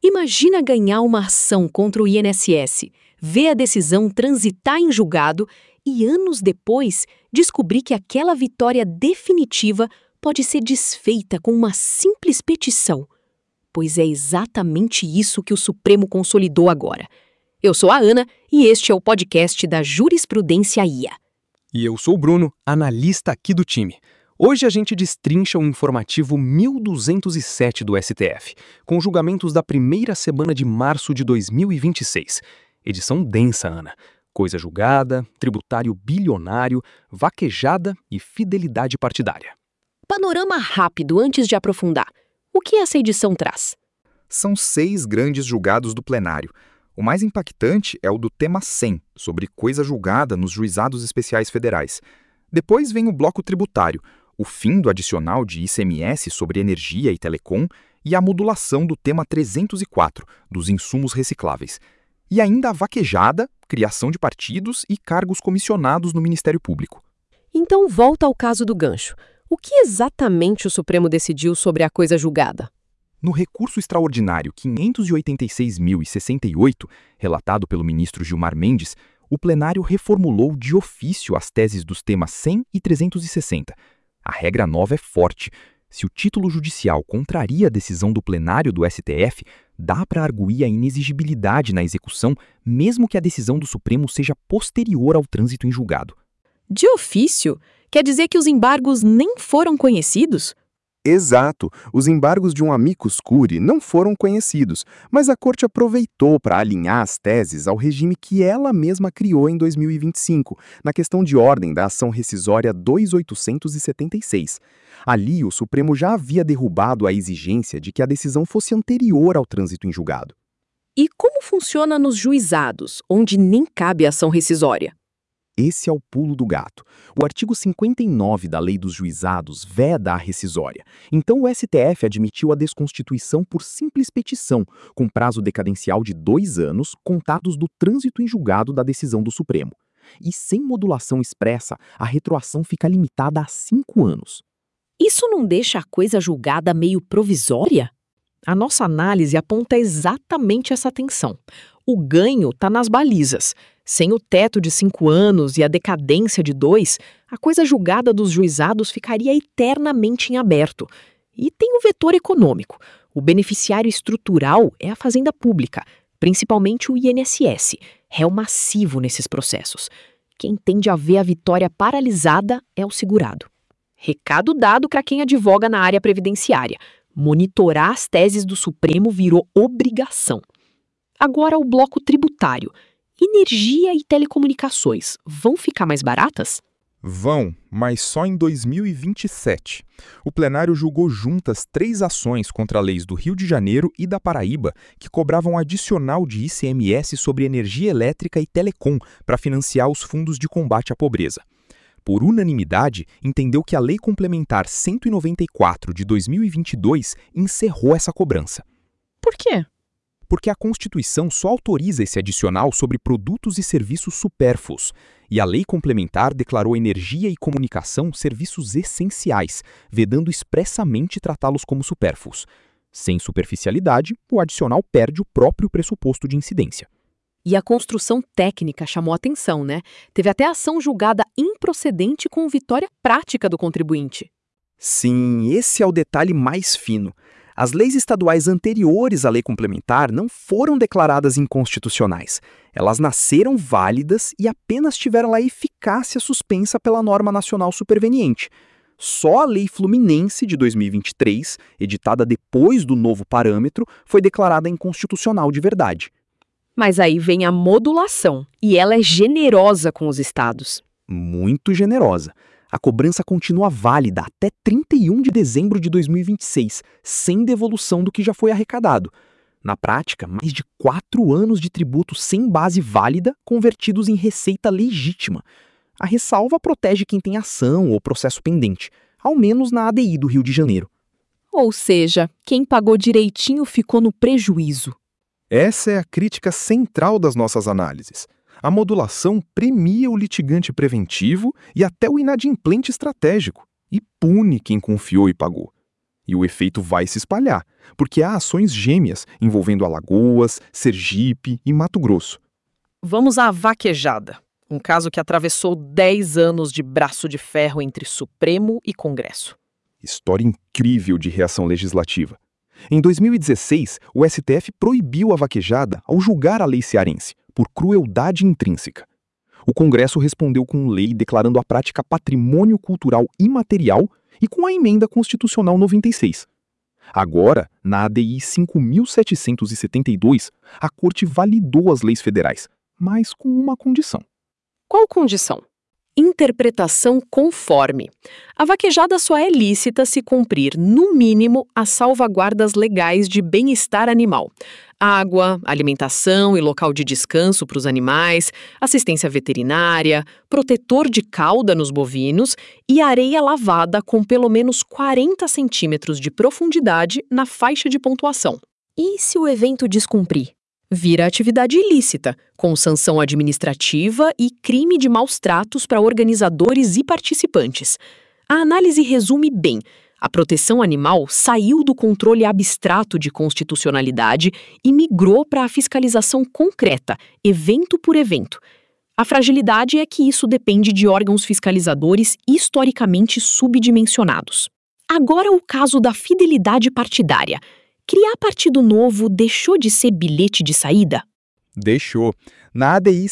Imagina ganhar uma ação contra o INSS, ver a decisão transitar em julgado e, anos depois, descobrir que aquela vitória definitiva pode ser desfeita com uma simples petição. Pois é exatamente isso que o Supremo consolidou agora. Eu sou a Ana e este é o podcast da Jurisprudência IA. E eu sou o Bruno, analista aqui do time. Hoje a gente destrincha o informativo 1207 do STF, com julgamentos da primeira semana de março de 2026. Edição densa, Ana. Coisa julgada, tributário bilionário, vaquejada e fidelidade partidária. Panorama rápido antes de aprofundar. O que essa edição traz? São 6 grandes julgados do plenário. O mais impactante é o do tema 100, sobre coisa julgada nos juizados especiais federais. Depois vem o bloco tributário, o fim do adicional de ICMS sobre energia e telecom e a modulação do tema 304, dos insumos recicláveis. E ainda a vaquejada, criação de partidos e cargos comissionados no Ministério Público. Então volta ao caso do gancho. O que exatamente o Supremo decidiu sobre a coisa julgada? No recurso extraordinário 586.068, relatado pelo ministro Gilmar Mendes, o plenário reformulou de ofício as teses dos temas 100 e 360. A regra nova é forte. Se o título judicial contraria a decisão do plenário do STF, dá para arguir a inexigibilidade na execução, mesmo que a decisão do Supremo seja posterior ao trânsito em julgado. De ofício? Quer dizer que os embargos nem foram conhecidos? Exato. Os embargos de um amicus curiae não foram conhecidos, mas a Corte aproveitou para alinhar as teses ao regime que ela mesma criou em 2025, na questão de ordem da ação rescisória 2876. Ali, o Supremo já havia derrubado a exigência de que a decisão fosse anterior ao trânsito em julgado. E como funciona nos juizados, onde nem cabe ação rescisória? Esse é o pulo do gato. O artigo 59 da Lei dos Juizados veda a rescisória. Então o STF admitiu a desconstituição por simples petição, com prazo decadencial de 2 anos, contados do trânsito em julgado da decisão do Supremo. E sem modulação expressa, a retroação fica limitada a 5 anos. Isso não deixa a coisa julgada meio provisória? A nossa análise aponta exatamente essa tensão. O ganho está nas balizas. Sem o teto de 5 anos e a decadência de 2, a coisa julgada dos juizados ficaria eternamente em aberto. E tem o vetor econômico. O beneficiário estrutural é a fazenda pública, principalmente o INSS, réu massivo nesses processos. Quem tende a ver a vitória paralisada é o segurado. Recado dado para quem advoga na área previdenciária. Monitorar as teses do Supremo virou obrigação. Agora o bloco tributário. Energia e telecomunicações vão ficar mais baratas? Vão, mas só em 2027. O plenário julgou juntas 3 ações contra leis do Rio de Janeiro e da Paraíba que cobravam adicional de ICMS sobre energia elétrica e telecom para financiar os fundos de combate à pobreza. Por unanimidade, entendeu que a Lei Complementar 194 de 2022 encerrou essa cobrança. Por quê? Porque a Constituição só autoriza esse adicional sobre produtos e serviços supérfluos, e a Lei Complementar declarou energia e comunicação serviços essenciais, vedando expressamente tratá-los como supérfluos. Sem superficialidade, o adicional perde o próprio pressuposto de incidência. E a construção técnica chamou atenção, né? Teve até ação julgada improcedente com vitória prática do contribuinte. Sim, esse é o detalhe mais fino. As leis estaduais anteriores à lei complementar não foram declaradas inconstitucionais. Elas nasceram válidas e apenas tiveram a eficácia suspensa pela norma nacional superveniente. Só a Lei Fluminense de 2023, editada depois do novo parâmetro, foi declarada inconstitucional de verdade. Mas aí vem a modulação, e ela é generosa com os estados. Muito generosa. A cobrança continua válida até 31 de dezembro de 2026, sem devolução do que já foi arrecadado. Na prática, mais de 4 anos de tributo sem base válida convertidos em receita legítima. A ressalva protege quem tem ação ou processo pendente, ao menos na ADI do Rio de Janeiro. Ou seja, quem pagou direitinho ficou no prejuízo. Essa é a crítica central das nossas análises. A modulação premia o litigante preventivo e até o inadimplente estratégico, e pune quem confiou e pagou. E o efeito vai se espalhar, porque há ações gêmeas envolvendo Alagoas, Sergipe e Mato Grosso. Vamos à vaquejada, um caso que atravessou 10 anos de braço de ferro entre Supremo e Congresso. História incrível de reação legislativa. Em 2016, o STF proibiu a vaquejada ao julgar a lei cearense, por crueldade intrínseca. O Congresso respondeu com lei declarando a prática patrimônio cultural imaterial e com a Emenda Constitucional 96. Agora, na ADI 5.772, a Corte validou as leis federais, mas com uma condição. Qual condição? Interpretação conforme. A vaquejada só é lícita se cumprir, no mínimo, as salvaguardas legais de bem-estar animal. Água, alimentação e local de descanso para os animais, assistência veterinária, protetor de cauda nos bovinos e areia lavada com pelo menos 40 centímetros de profundidade na faixa de pontuação. E se o evento descumprir? Vira atividade ilícita, com sanção administrativa e crime de maus tratos para organizadores e participantes. A análise resume bem: a proteção animal saiu do controle abstrato de constitucionalidade e migrou para a fiscalização concreta, evento por evento. A fragilidade é que isso depende de órgãos fiscalizadores historicamente subdimensionados. Agora o caso da fidelidade partidária. Criar partido novo deixou de ser bilhete de saída? Deixou. Na ADI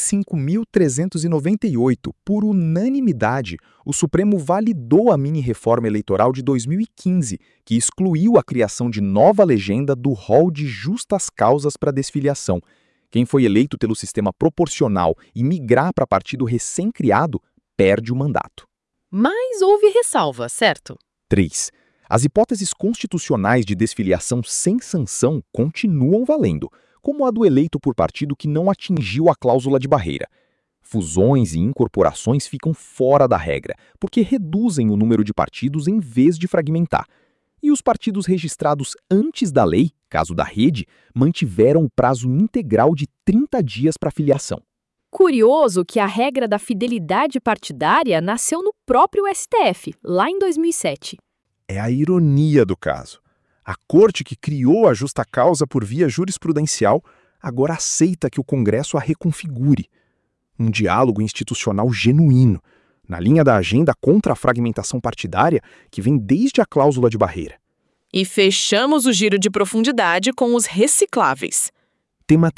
5.398, por unanimidade, o Supremo validou a mini-reforma eleitoral de 2015, que excluiu a criação de nova legenda do rol de justas causas para desfiliação. Quem foi eleito pelo sistema proporcional e migrar para partido recém-criado, perde o mandato. Mas houve ressalva, certo? 3. As hipóteses constitucionais de desfiliação sem sanção continuam valendo, como a do eleito por partido que não atingiu a cláusula de barreira. Fusões e incorporações ficam fora da regra, porque reduzem o número de partidos em vez de fragmentar. E os partidos registrados antes da lei, caso da Rede, mantiveram o prazo integral de 30 dias para filiação. Curioso que a regra da fidelidade partidária nasceu no próprio STF, lá em 2007. É a ironia do caso. A Corte que criou a justa causa por via jurisprudencial agora aceita que o Congresso a reconfigure. Um diálogo institucional genuíno, na linha da agenda contra a fragmentação partidária que vem desde a cláusula de barreira. E fechamos o giro de profundidade com os recicláveis. Tema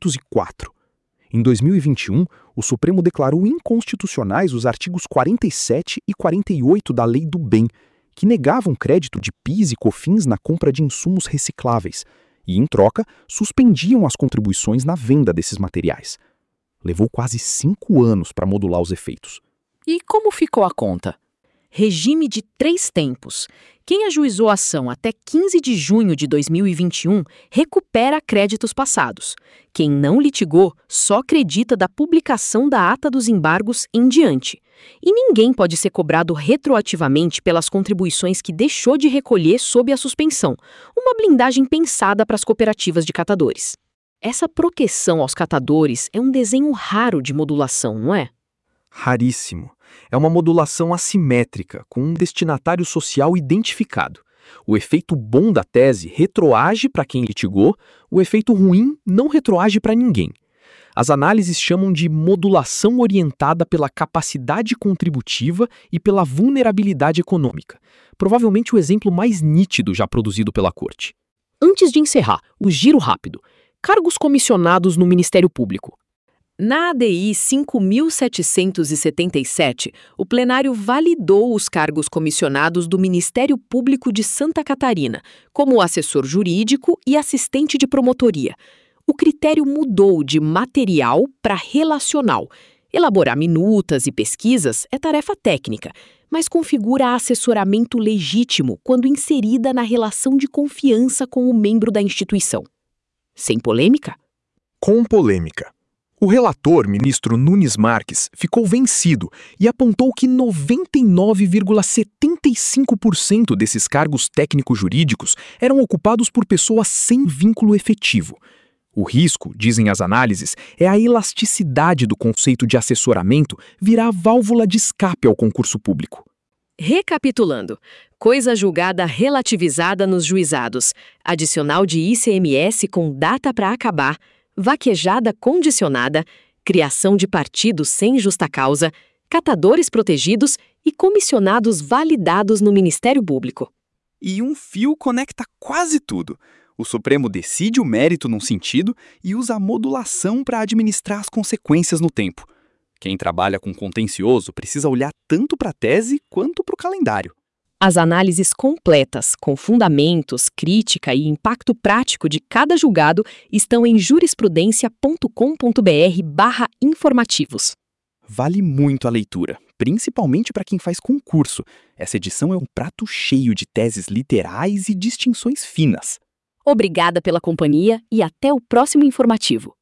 304. Em 2021, o Supremo declarou inconstitucionais os artigos 47 e 48 da Lei do Bem, que negavam crédito de PIS e COFINS na compra de insumos recicláveis e, em troca, suspendiam as contribuições na venda desses materiais. Levou quase 5 anos para modular os efeitos. E como ficou a conta? Regime de 3 tempos. Quem ajuizou a ação até 15 de junho de 2021 recupera créditos passados. Quem não litigou só acredita da publicação da ata dos embargos em diante. E ninguém pode ser cobrado retroativamente pelas contribuições que deixou de recolher sob a suspensão, uma blindagem pensada para as cooperativas de catadores. Essa proteção aos catadores é um desenho raro de modulação, não é? Raríssimo. É uma modulação assimétrica, com um destinatário social identificado. O efeito bom da tese retroage para quem litigou, o efeito ruim não retroage para ninguém. As análises chamam de modulação orientada pela capacidade contributiva e pela vulnerabilidade econômica. Provavelmente o exemplo mais nítido já produzido pela Corte. Antes de encerrar, o giro rápido. Cargos comissionados no Ministério Público. Na ADI 5.777, o plenário validou os cargos comissionados do Ministério Público de Santa Catarina, como assessor jurídico e assistente de promotoria. O critério mudou de material para relacional. Elaborar minutas e pesquisas é tarefa técnica, mas configura assessoramento legítimo quando inserida na relação de confiança com o membro da instituição. Sem polêmica? Com polêmica. O relator, ministro Nunes Marques, ficou vencido e apontou que 99,75% desses cargos técnico-jurídicos eram ocupados por pessoas sem vínculo efetivo. O risco, dizem as análises, é a elasticidade do conceito de assessoramento virar válvula de escape ao concurso público. Recapitulando, coisa julgada relativizada nos juizados, adicional de ICMS com data para acabar, vaquejada condicionada, criação de partidos sem justa causa, catadores protegidos e comissionados validados no Ministério Público. E um fio conecta quase tudo. O Supremo decide o mérito num sentido e usa a modulação para administrar as consequências no tempo. Quem trabalha com contencioso precisa olhar tanto para a tese quanto para o calendário. As análises completas, com fundamentos, crítica e impacto prático de cada julgado estão em jurisprudencia.com.br/informativos. Vale muito a leitura, principalmente para quem faz concurso. Essa edição é um prato cheio de teses literais e distinções finas. Obrigada pela companhia e até o próximo informativo.